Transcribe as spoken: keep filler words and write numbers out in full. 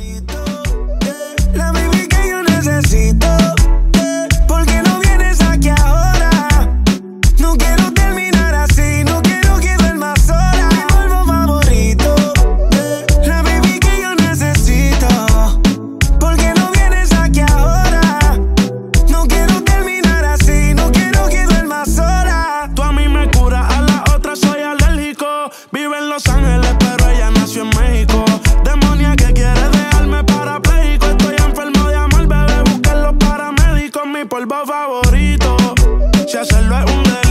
La baby que yo necesito. ¿Por qué no vienes aquí ahora? No quiero terminar así, no quiero que duermas sola. Mi polvo favorito. La baby que yo necesito. ¿Por qué no vienes aquí ahora? No quiero terminar así, no quiero que duermas sola. Tú a mí me curas, a la otra soy alérgico. Vive en Los Ángeles, pero ella nació en México. Demonia que quiere dejarme parapléjico. Estoy enfermo de amor, bebé, busquen los paramédicos. Mi polvo favorito. Si hacerlo es un delito,